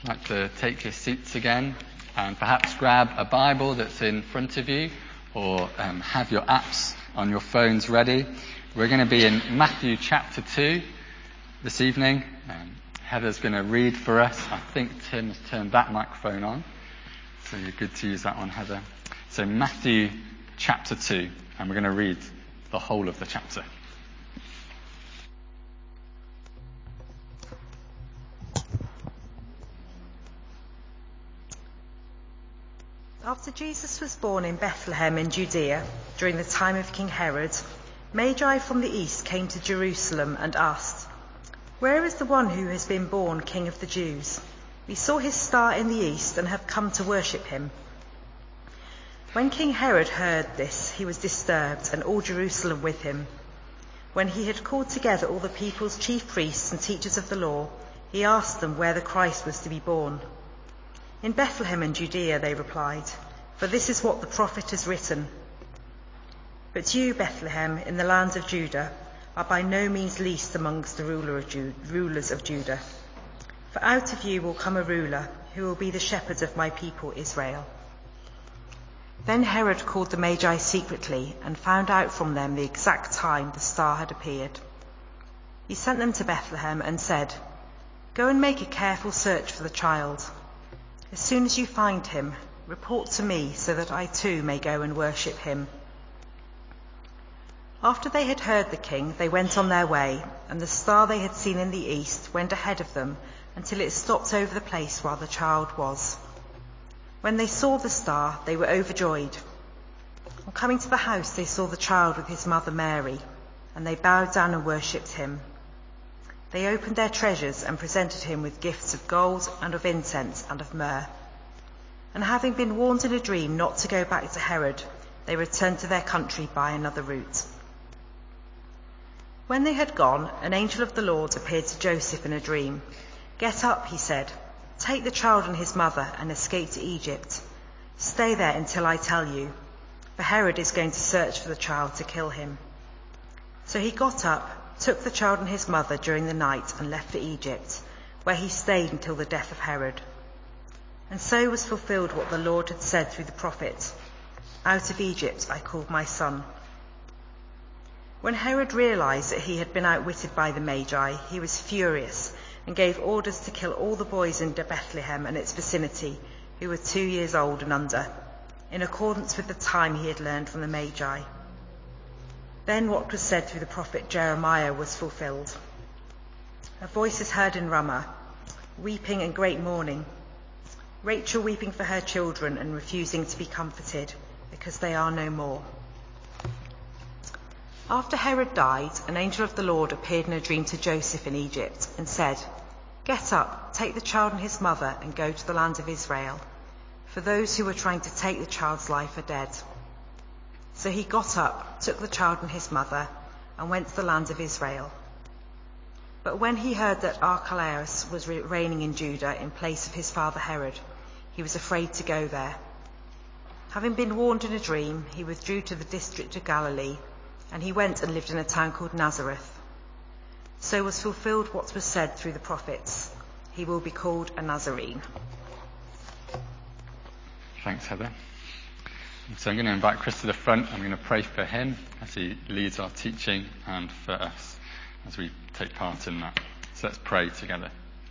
like to take your seats again and perhaps grab a Bible that's in front of you, or have your apps on your phones ready. We're going to be in Matthew chapter 2 this evening. Heather's going to read for us. I think Tim has turned that microphone on, so you're good to use that one, Heather. So Matthew chapter 2, and we're going to read the whole of the chapter. After Jesus was born in Bethlehem in Judea, during the time of King Herod, Magi from the east came to Jerusalem and asked, "Where is the one who has been born King of the Jews? We saw his star in the east and have come to worship him." When King Herod heard this, he was disturbed, and all Jerusalem with him. When he had called together all the people's chief priests and teachers of the law, he asked them where the Christ was to be born. "In Bethlehem in Judea," they replied, "for this is what the prophet has written. But you, Bethlehem, in the land of Judah, are by no means least amongst the rulers of Judah. For out of you will come a ruler who will be the shepherd of my people Israel." Then Herod called the Magi secretly and found out from them the exact time the star had appeared. He sent them to Bethlehem and said, "Go and make a careful search for the child. As soon as you find him, report to me so that I too may go and worship him." After they had heard the king, they went on their way, and the star they had seen in the east went ahead of them until it stopped over the place where the child was. When they saw the star, they were overjoyed. On coming to the house, they saw the child with his mother Mary, and they bowed down and worshipped him. They opened their treasures and presented him with gifts of gold and of incense and of myrrh. And having been warned in a dream not to go back to Herod, they returned to their country by another route. When they had gone, an angel of the Lord appeared to Joseph in a dream. "Get up," he said, "take the child and his mother and escape to Egypt. Stay there until I tell you, for Herod is going to search for the child to kill him." So he got up, took the child and his mother during the night and left for Egypt, where he stayed until the death of Herod. And so was fulfilled what the Lord had said through the prophet, "Out of Egypt I called my son." When Herod realized that he had been outwitted by the Magi, he was furious and gave orders to kill all the boys in Bethlehem and its vicinity who were 2 years old and under, in accordance with the time he had learned from the Magi. Then what was said through the prophet Jeremiah was fulfilled. "A voice is heard in Ramah, weeping and great mourning, Rachel weeping for her children and refusing to be comforted, because they are no more." After Herod died, an angel of the Lord appeared in a dream to Joseph in Egypt and said, "Get up, take the child and his mother and go to the land of Israel, for those who were trying to take the child's life are dead." So he got up, took the child and his mother, and went to the land of Israel. But when he heard that Archelaus was reigning in Judah in place of his father Herod, he was afraid to go there. Having been warned in a dream, he withdrew to the district of Galilee, and he went and lived in a town called Nazareth. So was fulfilled what was said through the prophets, "He will be called a Nazarene." Thanks, Heather. So I'm going to invite Chris to the front. I'm going to pray for him as he leads our teaching and for us as we take part in that. So let's pray together.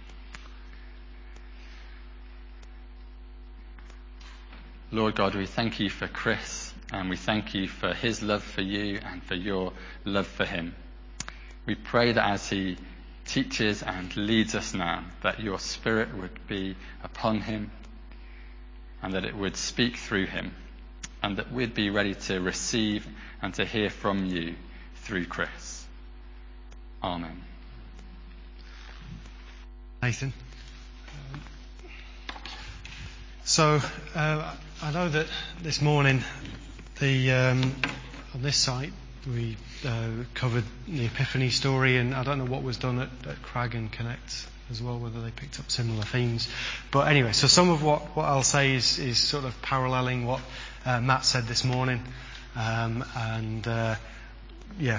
Lord God, we thank you for Chris, and we thank you for his love for you and for your love for him. We pray that as he teaches and leads us now, that your Spirit would be upon him and that it would speak through him, and that we'd be ready to receive and to hear from you through Chris. Amen. Nathan. So I know that this morning on this site we covered the Epiphany story, and I don't know what was done at Crag and Connect as well, whether they picked up similar themes. But anyway, so some of what I'll say is sort of paralleling what Matt said this morning,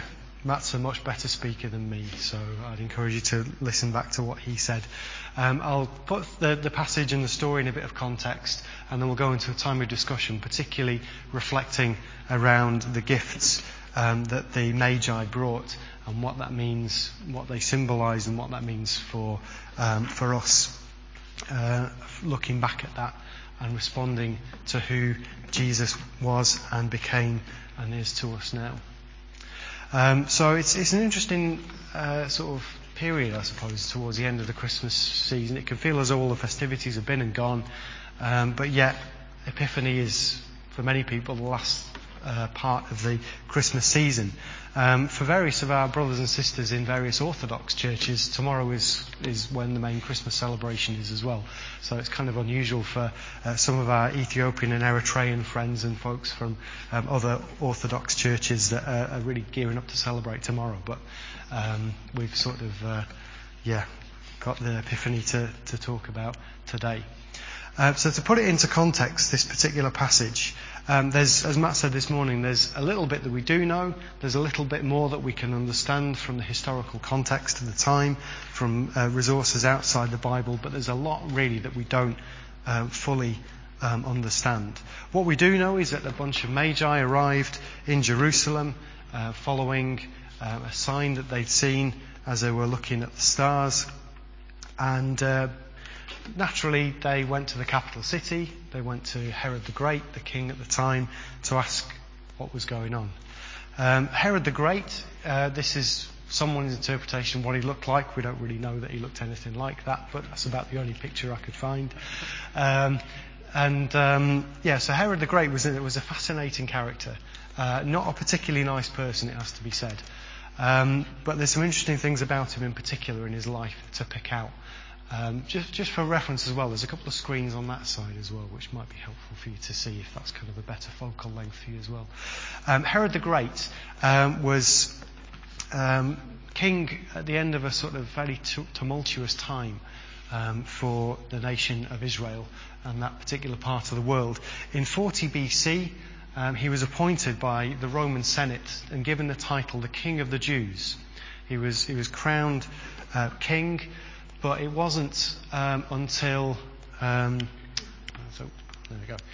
Matt's a much better speaker than me, so I'd encourage you to listen back to what he said. I'll put the passage and the story in a bit of context, and then we'll go into a time of discussion, particularly reflecting around the gifts that the Magi brought and what that means, what they symbolise, and what that means for us. Looking back at that and responding to who Jesus was and became and is to us now. So it's an interesting sort of period, I suppose, towards the end of the Christmas season. It can feel as though all the festivities have been and gone, but yet Epiphany is, for many people, the last part of the Christmas season. For various of our brothers and sisters in various Orthodox churches, tomorrow is when the main Christmas celebration is as well. So it's kind of unusual for some of our Ethiopian and Eritrean friends and folks from other Orthodox churches that are really gearing up to celebrate tomorrow. But we've sort of, got the Epiphany to talk about today. So to put it into context, this particular passage, there's, as Matt said this morning, there's a little bit that we do know. There's a little bit more that we can understand from the historical context of the time, from resources outside the Bible, but there's a lot really that we don't fully understand. What we do know is that a bunch of Magi arrived in Jerusalem following a sign that they'd seen as they were looking at the stars, and naturally, they went to the capital city. They went to Herod the Great, the king at the time, to ask what was going on. Herod the Great, this is someone's interpretation of what he looked like. We don't really know that he looked anything like that, but that's about the only picture I could find. So Herod the Great was a fascinating character. Not a particularly nice person, it has to be said. But there's some interesting things about him in particular in his life to pick out. Just for reference as well, there's a couple of screens on that side as well, which might be helpful for you to see if that's kind of a better focal length for you as well. Herod the Great was king at the end of a sort of very tumultuous time for the nation of Israel and that particular part of the world. In 40 BC, he was appointed by the Roman Senate and given the title the King of the Jews. He was crowned king. But it wasn't until there we go.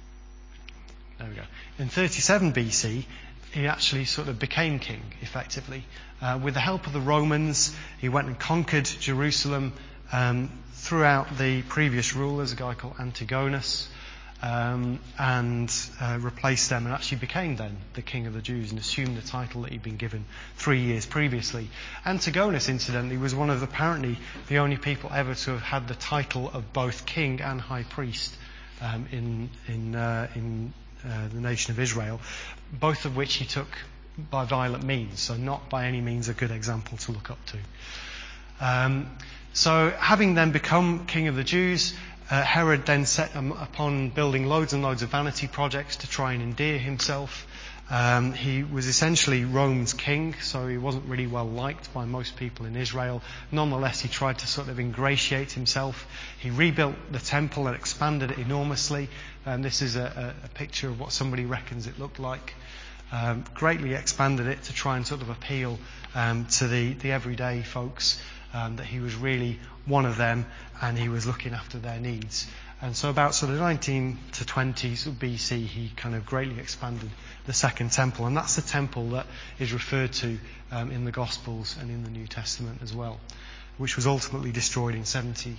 In 37 BC, he actually sort of became king, effectively. With the help of the Romans, he went and conquered Jerusalem throughout the previous rulers, a guy called Antigonus, and replaced them and actually became then the King of the Jews and assumed the title that he'd been given 3 years previously. Antigonus, incidentally, was one of apparently the only people ever to have had the title of both king and high priest in the nation of Israel, both of which he took by violent means, so not by any means a good example to look up to. So having then become King of the Jews, Herod then set upon building loads and loads of vanity projects to try and endear himself. He was essentially Rome's king, so he wasn't really well liked by most people in Israel. Nonetheless, he tried to sort of ingratiate himself. He rebuilt the temple and expanded it enormously. This is a picture of what somebody reckons it looked like. Greatly expanded it to try and sort of appeal to the everyday folks, that he was really one of them and he was looking after their needs. And so about sort of 19 to 20 BC, he kind of greatly expanded the Second Temple. And that's the temple that is referred to in the Gospels and in the New Testament as well, which was ultimately destroyed in 70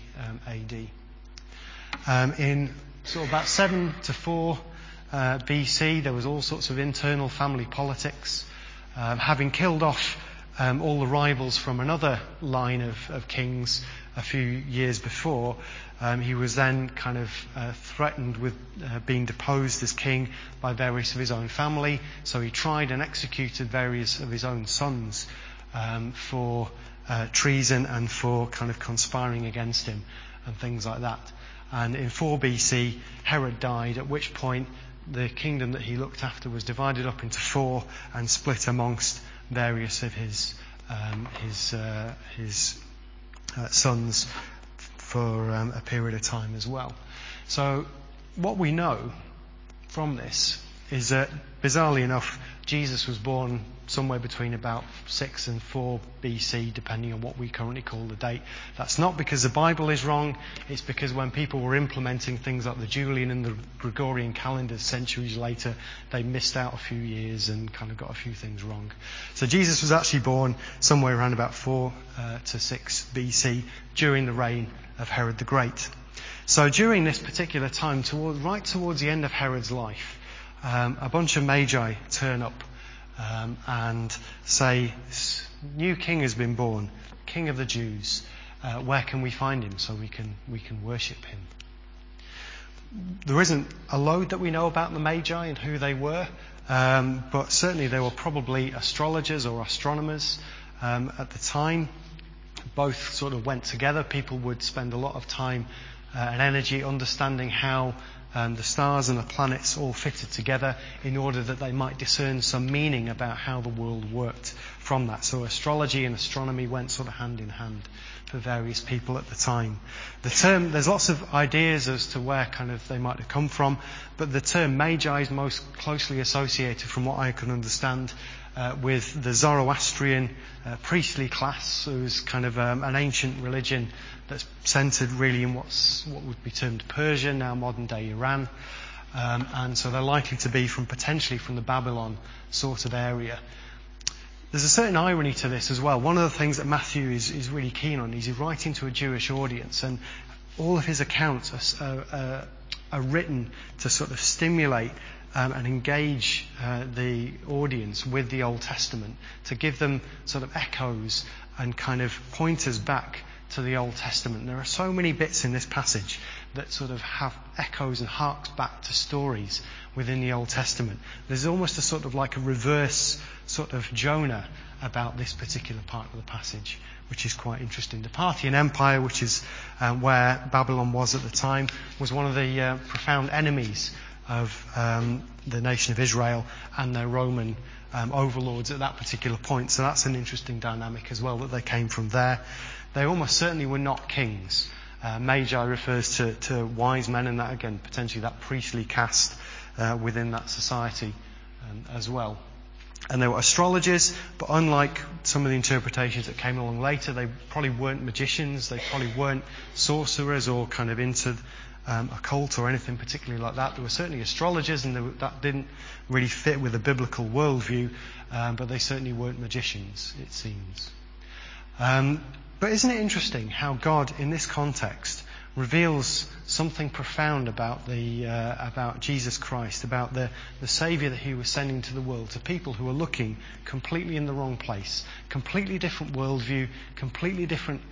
AD. In sort of about 7 to 4 BC, there was all sorts of internal family politics. Having killed off all the rivals from another line of kings a few years before, he was then kind of threatened with being deposed as king by various of his own family. So he tried and executed various of his own sons for treason and for kind of conspiring against him and things like that. And in 4 BC, Herod died, at which point the kingdom that he looked after was divided up into 4 and split amongst various of his sons for a period of time as well. So what we know from this is that, bizarrely enough, Jesus was born somewhere between about 6 and 4 BC, depending on what we currently call the date. That's not because the Bible is wrong, it's because when people were implementing things like the Julian and the Gregorian calendars centuries later, they missed out a few years and kind of got a few things wrong. So Jesus was actually born somewhere around about 4 to 6 BC during the reign of Herod the Great. So during this particular time, right towards the end of Herod's life, a bunch of magi turn up and say, new king has been born, King of the Jews. Where can we find him so we can worship him? There isn't a load that we know about the Magi and who they were, but certainly they were probably astrologers or astronomers at the time. Both sort of went together. People would spend a lot of time and energy understanding how the stars and the planets all fitted together in order that they might discern some meaning about how the world worked from that. So astrology and astronomy went sort of hand in hand for various people at the time. The term, there's lots of ideas as to where kind of they might have come from, but the term Magi is most closely associated, from what I can understand, with the Zoroastrian priestly class, who's kind of an ancient religion that's centred really in what would be termed Persia, now modern day Iran, and so they're likely to be potentially from the Babylon sort of area. There's a certain irony to this as well. One of the things that Matthew is really keen on is he's writing to a Jewish audience, and all of his accounts are written to sort of stimulate and engage the audience with the Old Testament, to give them sort of echoes and kind of pointers back to the Old Testament. There are so many bits in this passage that sort of have echoes and harks back to stories within the Old Testament. There's almost a sort of like a reverse sort of Jonah about this particular part of the passage, which is quite interesting. The Parthian Empire, which is where Babylon was at the time, was one of the profound enemies of the nation of Israel and their Roman overlords at that particular point. So that's an interesting dynamic as well, that they came from there. They almost certainly were not kings. Magi refers to wise men, and that again, potentially that priestly caste within that society as well. And they were astrologers, but unlike some of the interpretations that came along later, they probably weren't magicians, they probably weren't sorcerers or kind of into occult or anything particularly like that. They were certainly astrologers, and that didn't really fit with the biblical worldview, but they certainly weren't magicians, it seems. But isn't it interesting how God, in this context, reveals something profound about about Jesus Christ, about the Saviour that he was sending to the world, to people who are looking completely in the wrong place, completely different worldview, completely different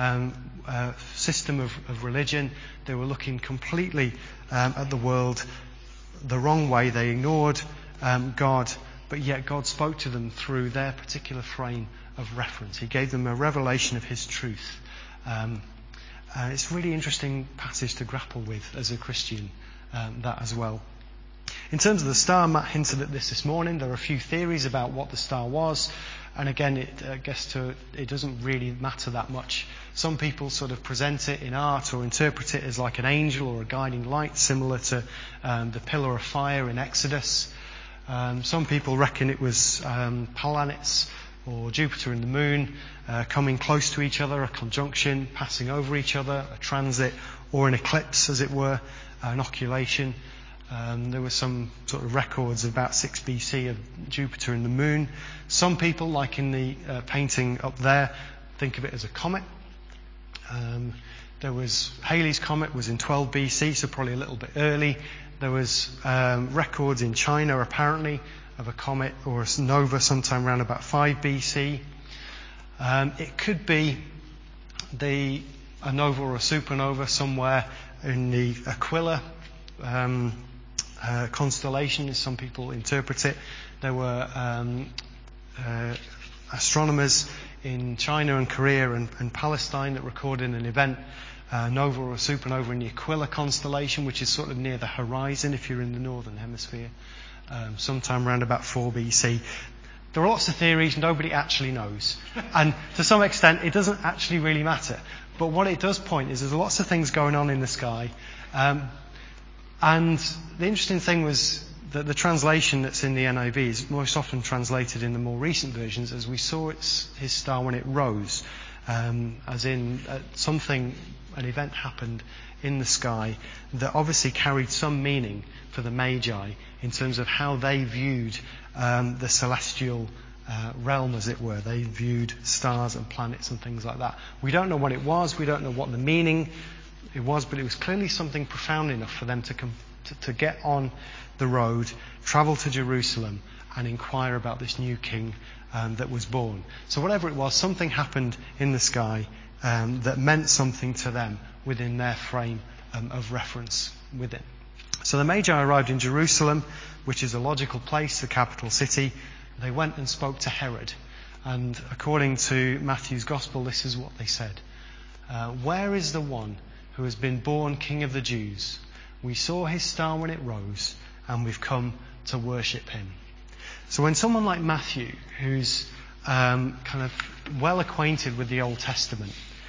system of religion. They were looking completely at the world the wrong way. They ignored God, but yet God spoke to them through their particular frame of reference. He gave them a revelation of his truth. It's a really interesting passage to grapple with as a Christian, that as well. In terms of the star, Matt hinted at this morning. There are a few theories about what the star was, and again, it doesn't really matter that much. Some people sort of present it in art or interpret it as like an angel or a guiding light, similar to the pillar of fire in Exodus. Some people reckon it was planets, or Jupiter and the moon coming close to each other, a conjunction, passing over each other, a transit, or an eclipse, as it were, an occultation. There were some sort of records of about 6 BC of Jupiter and the moon. Some people, like in the painting up there, think of it as a comet. There was Halley's Comet was in 12 BC, so probably a little bit early. There was records in China, apparently, of a comet or a nova sometime around about 5 BC. It could be a nova or a supernova somewhere in the Aquila constellation, as some people interpret it. There were astronomers in China and Korea and Palestine that recorded an event, nova or a supernova in the Aquila constellation, which is sort of near the horizon if you're in the northern hemisphere, sometime around about 4 BC. There are lots of theories, nobody actually knows. And to some extent, it doesn't actually really matter. But what it does point is there's lots of things going on in the sky. And the interesting thing was the translation that's in the NIV is most often translated in the more recent versions as we saw his star when it rose, as in an event happened in the sky that obviously carried some meaning for the Magi in terms of how they viewed the celestial realm, as it were. They viewed stars and planets and things like that. We don't know what it was. We don't know what the meaning it was, but it was clearly something profound enough for them to get on the road, travel to Jerusalem, and inquire about this new king that was born. So whatever it was, something happened in the sky that meant something to them within their frame of reference with it. So the Magi arrived in Jerusalem, which is a logical place, the capital city. They went and spoke to Herod. And according to Matthew's Gospel, this is what they said. Where is the one who has been born King of the Jews? We saw his star when it rose, and we've come to worship him. So when someone like Matthew, who's kind of well acquainted with the Old Testament,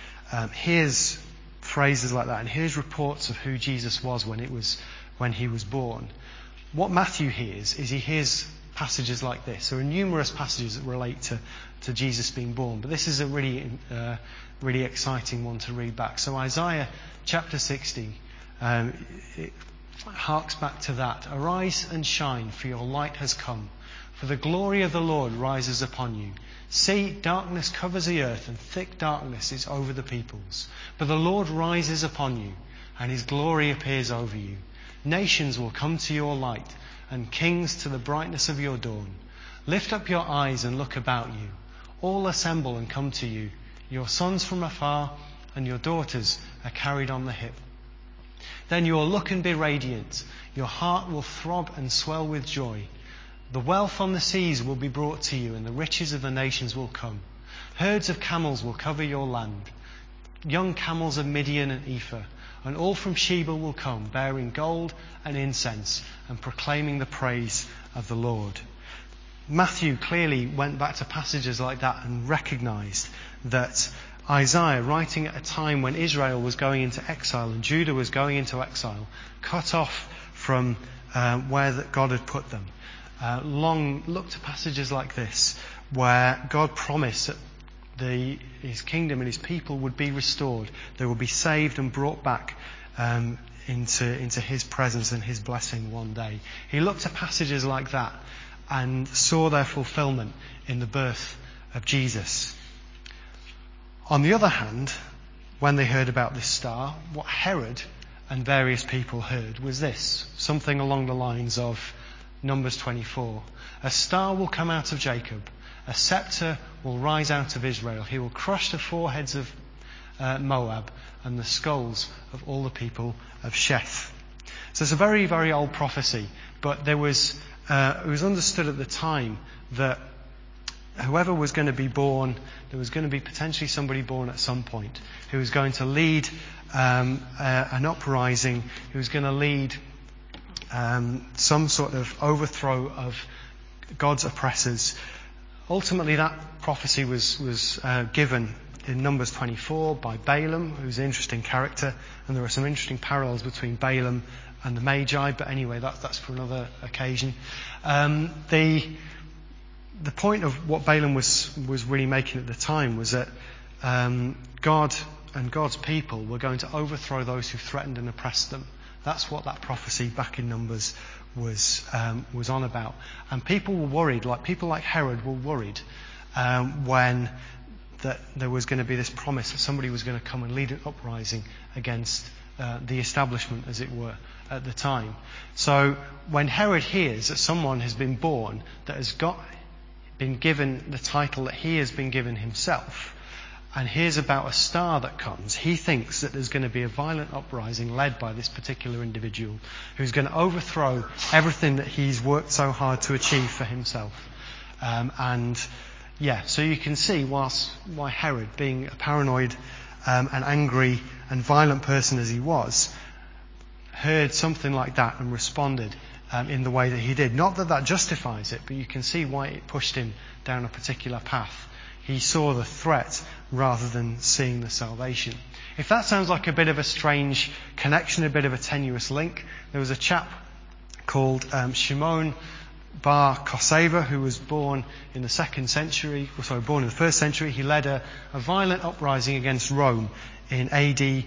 hears phrases like that and hears reports of who Jesus was when he was born, what Matthew hears is he hears passages like this. There are numerous passages that relate to Jesus being born, but this is a really exciting one to read back. So Isaiah chapter 60, it harks back to that. Arise and shine, for your light has come, for the glory of the Lord rises upon you. See, darkness covers the earth, and thick darkness is over the peoples. But the Lord rises upon you, and his glory appears over you. Nations will come to your light, and kings to the brightness of your dawn. Lift up your eyes and look about you. All assemble and come to you. Your sons from afar and your daughters are carried on the hip. Then you will look and be radiant. Your heart will throb and swell with joy. The wealth on the seas will be brought to you, and the riches of the nations will come. Herds of camels will cover your land, young camels of Midian and Ephah, and all from Sheba will come, bearing gold and incense and proclaiming the praise of the Lord. Matthew clearly went back to passages like that and recognised that Isaiah, writing at a time when Israel was going into exile and Judah was going into exile, cut off from where God had put them, looked to passages like this where God promised that his kingdom and his people would be restored. They would be saved and brought back into his presence and his blessing one day. He looked at passages like that and saw their fulfillment in the birth of Jesus. On the other hand, when they heard about this star, what Herod and various people heard was this, something along the lines of Numbers 24. A star will come out of Jacob. A scepter will rise out of Israel. He will crush the foreheads of Moab and the skulls of all the people of Sheth. So it's a very, very old prophecy, but it was understood at the time that whoever was going to be born, there was going to be potentially somebody born at some point who was going to lead an uprising, who was going to lead some sort of overthrow of God's oppressors. Ultimately, that prophecy was given in Numbers 24 by Balaam, who's an interesting character, and there are some interesting parallels between Balaam and the Magi, but anyway, that's for another occasion. The point of what Balaam was really making at the time was that God and God's people were going to overthrow those who threatened and oppressed them. That's what that prophecy back in Numbers was on about. And people were worried, people like Herod were worried when that there was going to be this promise that somebody was going to come and lead an uprising against the establishment, as it were, at the time. So when Herod hears that someone has been born that has been given the title that he has been given himself, and hears about a star that comes, he thinks that there's going to be a violent uprising led by this particular individual who's going to overthrow everything that he's worked so hard to achieve for himself. So you can see why Herod, being a paranoid and angry and violent person as he was, heard something like that and responded in the way that he did. Not that justifies it, but you can see why it pushed him down a particular path. He saw the threat rather than seeing the salvation. If that sounds like a bit of a strange connection, a bit of a tenuous link, there was a chap called Shimon Bar Kokhba, who was born in the born in the 1st century. He led a violent uprising against Rome in AD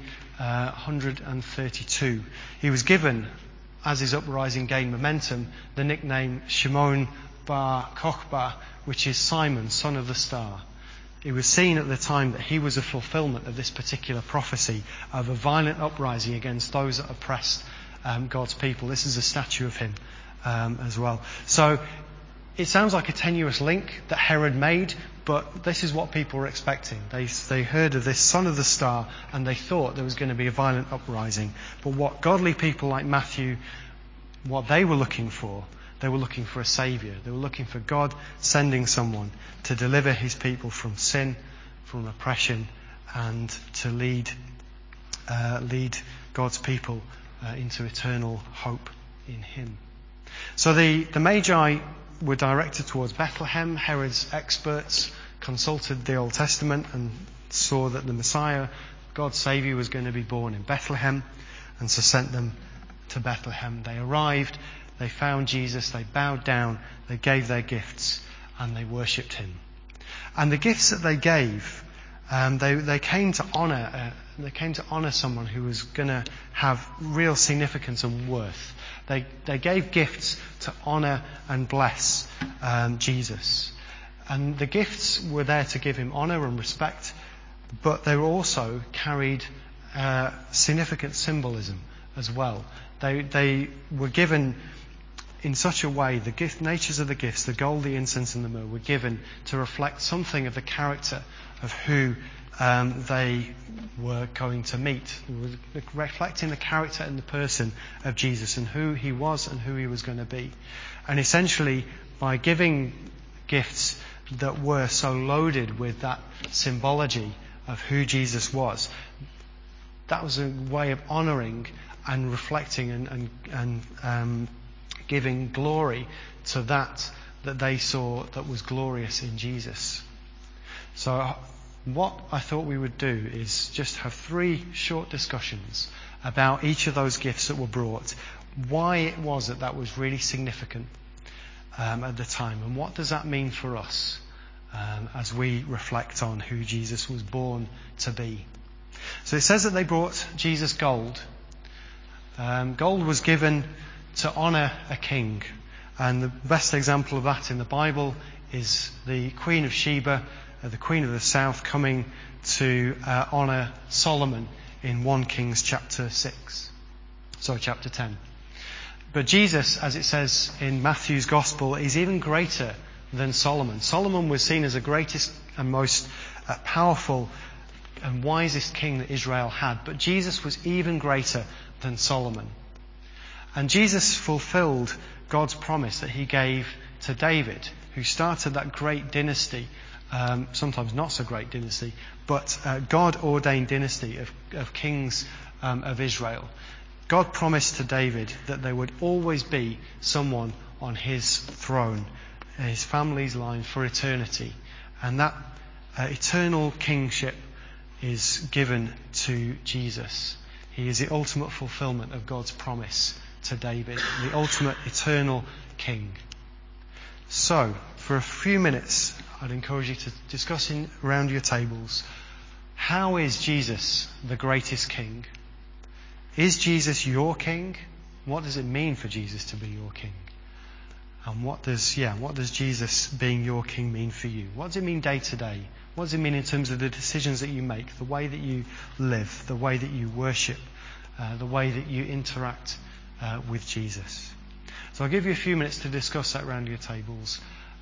132. He was given, as his uprising gained momentum, the nickname Shimon Bar Kokhba, which is Simon, son of the star. It was seen at the time that he was a fulfillment of this particular prophecy of a violent uprising against those that oppressed God's people. This is a statue of him as well. So it sounds like a tenuous link that Herod made, but this is what people were expecting. They heard of this son of the star and they thought there was going to be a violent uprising. But what godly people like Matthew, what they were looking for a saviour. They were looking for God sending someone to deliver his people from sin, from oppression, and to lead God's people into eternal hope in him. So the Magi were directed towards Bethlehem. Herod's experts consulted the Old Testament and saw that the Messiah, God's Saviour, was going to be born in Bethlehem, and so sent them to Bethlehem. They arrived, they found Jesus, they bowed down, they gave their gifts, and they worshipped him. And the gifts that they gave, they came to honour someone who was going to have real significance and worth. They gave gifts to honour and bless Jesus. And the gifts were there to give him honour and respect, but they were also carried significant symbolism as well. They were given in such a way, the natures of the gifts, the gold, the incense and the myrrh, were given to reflect something of the character of who they were going to meet, reflecting the character and the person of Jesus and who he was and who he was going to be. And essentially, by giving gifts that were so loaded with that symbology of who Jesus was, that was a way of honouring and reflecting and giving glory to that they saw that was glorious in Jesus. So what I thought we would do is just have 3 short discussions about each of those gifts that were brought, why it was that was really significant at the time, and what does that mean for us as we reflect on who Jesus was born to be. So it says that they brought Jesus gold. Gold was given to honour a king, and the best example of that in the Bible is the Queen of Sheba, the Queen of the South, coming to honour Solomon in 1 Kings chapter 10. But Jesus, as it says in Matthew's Gospel, is even greater than Solomon. Solomon was seen as the greatest and most powerful and wisest king that Israel had, but Jesus was even greater than Solomon. And Jesus fulfilled God's promise that he gave to David, who started that great dynasty, sometimes not so great dynasty, but God-ordained dynasty of kings of Israel. God promised to David that there would always be someone on his throne, his family's line, for eternity. And that eternal kingship is given to Jesus. He is the ultimate fulfillment of God's promise to David, the ultimate eternal king. So, for a few minutes, I'd encourage you to discuss around your tables, how is Jesus the greatest king? Is Jesus your king? What does it mean for Jesus to be your king? And what does Jesus being your king mean for you? What does it mean day to day? What does it mean in terms of the decisions that you make, the way that you live, the way that you worship, the way that you interact with Jesus? So I'll give you a few minutes to discuss that around your tables.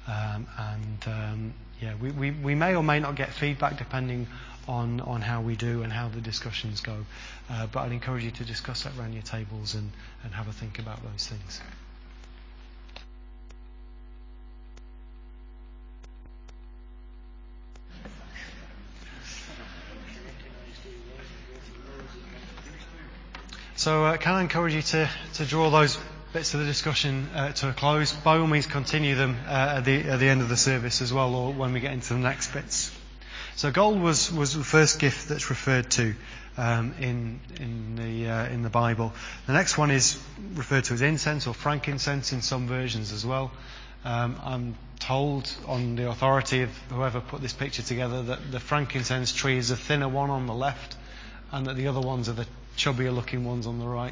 We may or may not get feedback depending on how we do and how the discussions go. But I'd encourage you to discuss that around your tables and have a think about those things. So can I encourage you to draw those bits of the discussion to a close? By all means, continue them at the end of the service as well, or when we get into the next bits. So gold was the first gift that's referred to in the Bible. The next one is referred to as incense or frankincense in some versions as well. I'm told on the authority of whoever put this picture together that the frankincense tree is a thinner one on the left and that the other ones are the chubbier looking ones on the right.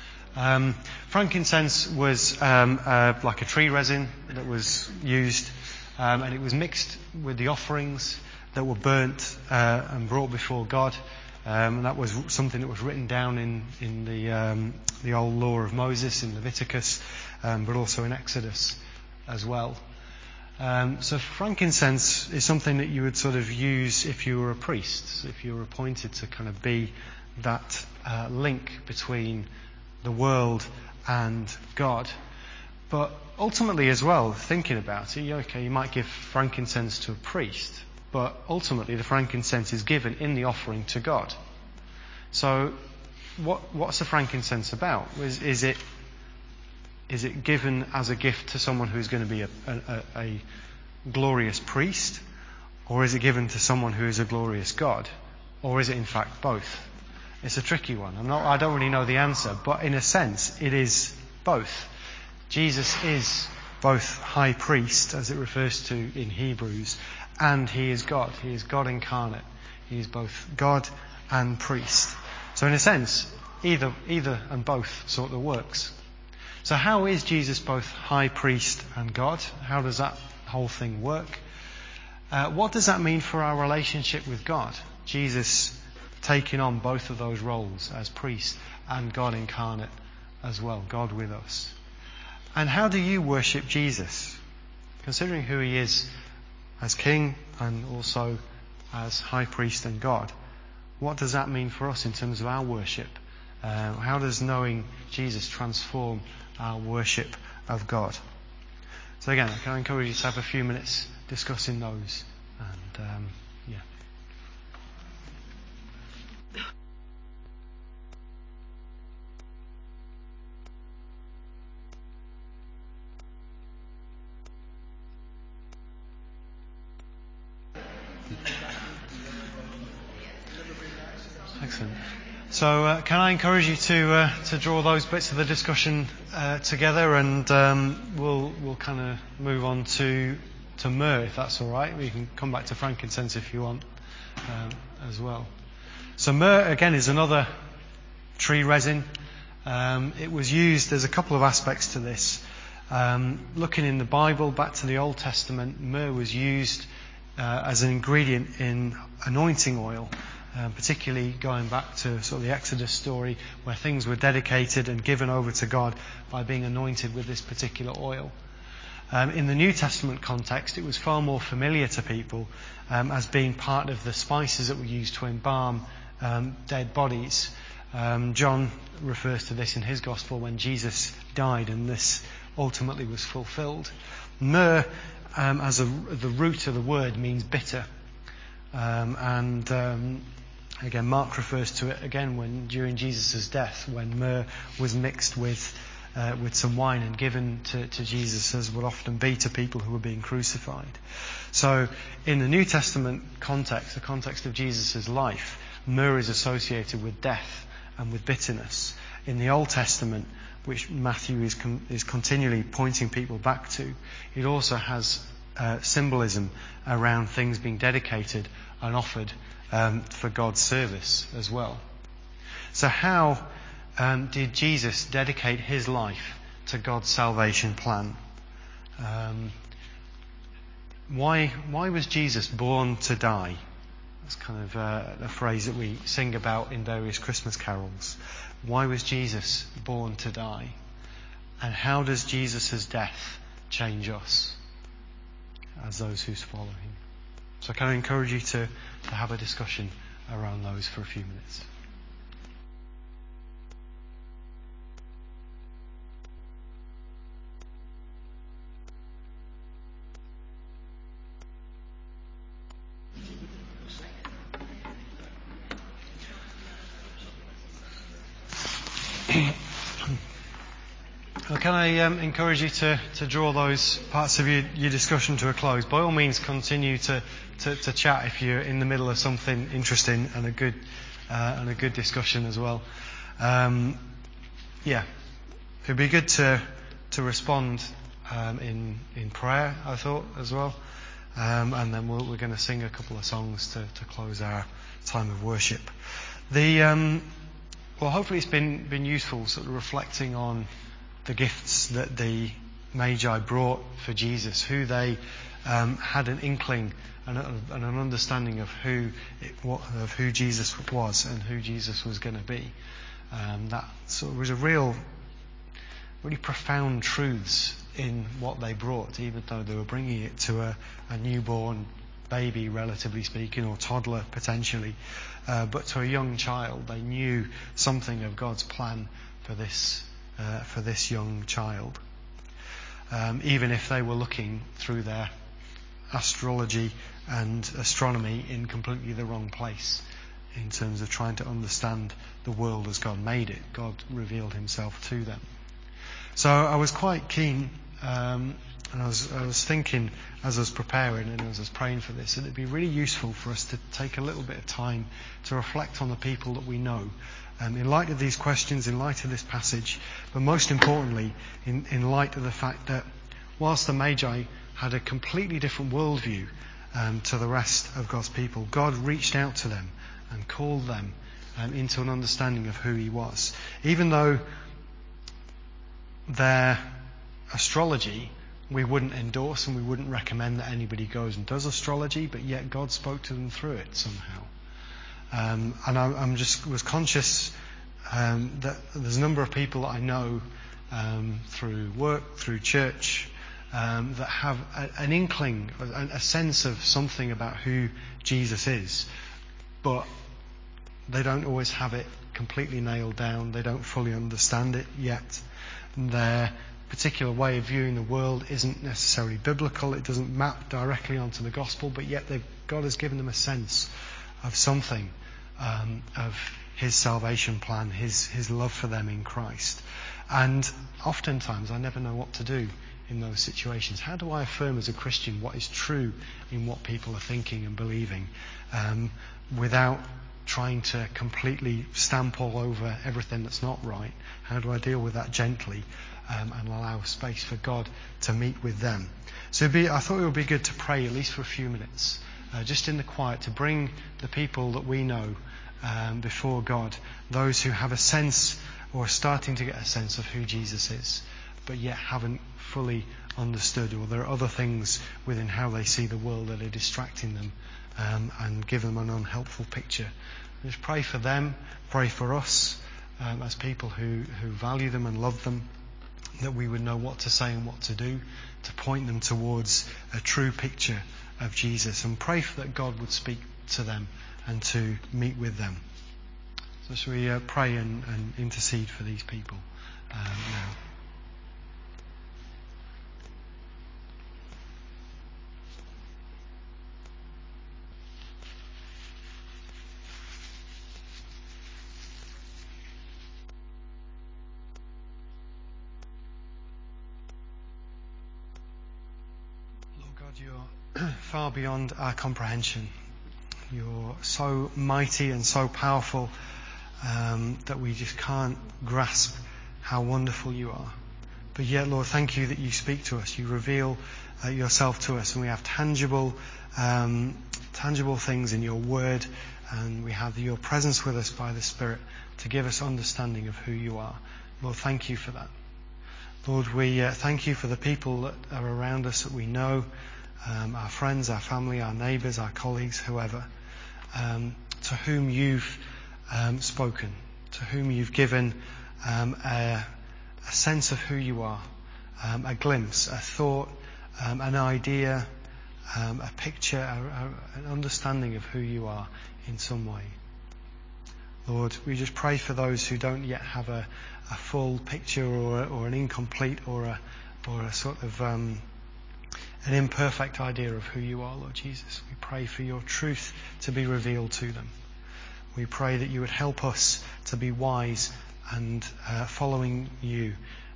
Frankincense was like a tree resin that was used, and it was mixed with the offerings that were burnt and brought before God. And that was something that was written down in the old law of Moses in Leviticus, but also in Exodus as well. So frankincense is something that you would sort of use if you were a priest, if you were appointed to kind of be that link between the world and God. But ultimately as well, thinking about it, okay, you might give frankincense to a priest, but ultimately the frankincense is given in the offering to God. So what's the frankincense about? Is it given as a gift to someone who's going to be a glorious priest? Or is it given to someone who is a glorious God? Or is it in fact both? It's a tricky one. I don't really know the answer, but in a sense it is both. Jesus is both high priest, as it refers to in Hebrews, and he is God. He is God incarnate. He is both God and priest. So in a sense, either and both sort of works. So how is Jesus both high priest and God? How does that whole thing work? What does that mean for our relationship with God? Jesus taking on both of those roles as priest and God incarnate as well, God with us. And how do you worship Jesus? Considering who he is as King and also as high priest and God, what does that mean for us in terms of our worship? How does knowing Jesus transform our worship of God? So again, I can encourage you to have a few minutes discussing those. And yeah. Excellent. So can I encourage you to draw those bits of the discussion together, and we'll kind of move on to myrrh, if that's all right. We can come back to frankincense if you want as well. So myrrh again is another tree resin. It was used. There's a couple of aspects to this. Looking in the Bible, back to the Old Testament, myrrh was used as an ingredient in anointing oil. Particularly going back to sort of the Exodus story where things were dedicated and given over to God by being anointed with this particular oil. In the New Testament context, it was far more familiar to people as being part of the spices that were used to embalm dead bodies. John refers to this in his Gospel when Jesus died, and this ultimately was fulfilled. Myrrh, as the root of the word, means bitter. Again, Mark refers to it again when during Jesus' death, when myrrh was mixed with some wine and given to Jesus, as would often be to people who were being crucified. So in the New Testament context, the context of Jesus' life, myrrh is associated with death and with bitterness. In the Old Testament, which Matthew is continually pointing people back to, it also has symbolism around things being dedicated and offered for God's service as well. So how did Jesus dedicate his life to God's salvation plan? Why was Jesus born to die? That's kind of a phrase that we sing about in various Christmas carols. Why was Jesus born to die? And how does Jesus' death change us as those who follow him? So can I encourage you to have a discussion around those for a few minutes? Well, can I encourage you to draw those parts of your discussion to a close? By all means, continue to chat if you're in the middle of something interesting and a good discussion as well. It'd be good to respond in prayer, I thought, as well. And then we're going to sing a couple of songs to close our time of worship. Hopefully it's been useful, sort of reflecting on the gifts that the Magi brought for Jesus, who they had an inkling and an understanding of who Jesus was and who Jesus was going to be. That sort of was really profound truths in what they brought, even though they were bringing it to a newborn baby, relatively speaking, or toddler potentially. But to a young child, they knew something of God's plan for this young child. Even if they were looking through their astrology and astronomy in completely the wrong place in terms of trying to understand the world as God made it. God revealed himself to them. So I was quite keen, and I was thinking as I was preparing and as I was praying for this, that it'd be really useful for us to take a little bit of time to reflect on the people that we know, in light of these questions, in light of this passage, but most importantly, in light of the fact that whilst the Magi had a completely different worldview to the rest of God's people, God reached out to them and called them into an understanding of who he was. Even though their astrology we wouldn't endorse and we wouldn't recommend that anybody goes and does astrology, but yet God spoke to them through it somehow. And I was conscious that there's a number of people that I know through work, through church, that have an inkling, a sense of something about who Jesus is, but they don't always have it completely nailed down. They don't fully understand it yet. Their particular way of viewing the world isn't necessarily biblical. It doesn't map directly onto the gospel, but yet God has given them a sense of something of his salvation plan, his love for them in Christ. And oftentimes I never know what to do in those situations. How do I affirm as a Christian what is true in what people are thinking and believing, without trying to completely stamp all over everything that's not right? How do I deal with that gently and allow space for God to meet with them? So I thought it would be good to pray at least for a few minutes, just in the quiet, to bring the people that we know before God, those who have a sense or are starting to get a sense of who Jesus is, but yet haven't fully understood, or there are other things within how they see the world that are distracting them and give them an unhelpful picture. Just pray for them, pray for us as people who value them and love them, that we would know what to say and what to do to point them towards a true picture of Jesus, and pray that God would speak to them and to meet with them. So shall we pray and intercede for these people now? You're far beyond our comprehension. You're so mighty and so powerful that we just can't grasp how wonderful you are. But yet, Lord, thank you that you speak to us. You reveal yourself to us, and we have tangible things in your word, and we have your presence with us by the Spirit to give us understanding of who you are. Lord, thank you for that. Lord, we thank you for the people that are around us that we know, our friends, our family, our neighbours, our colleagues, whoever, to whom you've spoken, to whom you've given a sense of who you are, a glimpse, a thought, an idea, a picture, an understanding of who you are in some way. Lord, we just pray for those who don't yet have a full picture or an incomplete or a sort of an imperfect idea of who you are, Lord Jesus. We pray for your truth to be revealed to them. We pray that you would help us to be wise and following you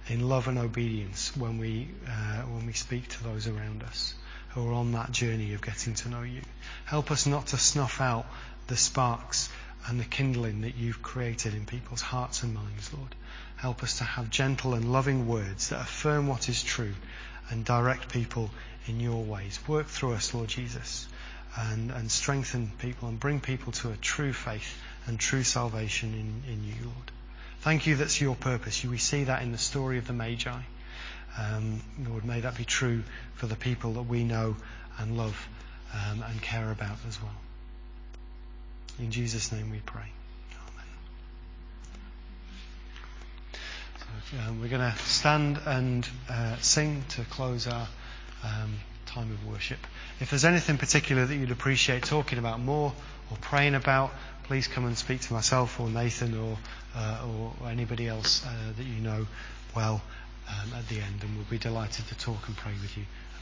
in love and obedience when we speak to those around us who are on that journey of getting to know you. Help us not to snuff out the sparks and the kindling that you've created in people's hearts and minds, Lord. Help us to have gentle and loving words that affirm what is true and direct people in your ways. Work through us, Lord Jesus, and strengthen people and bring people to a true faith and true salvation in you, Lord. Thank you, that's your purpose. We see that in the story of the Magi. Lord, may that be true for the people that we know and love and care about as well. In Jesus' name we pray. Amen. So, we're going to stand and sing to close our time of worship. If there's anything particular that you'd appreciate talking about more or praying about, please come and speak to myself or Nathan or anybody else that you know well at the end, and we'll be delighted to talk and pray with you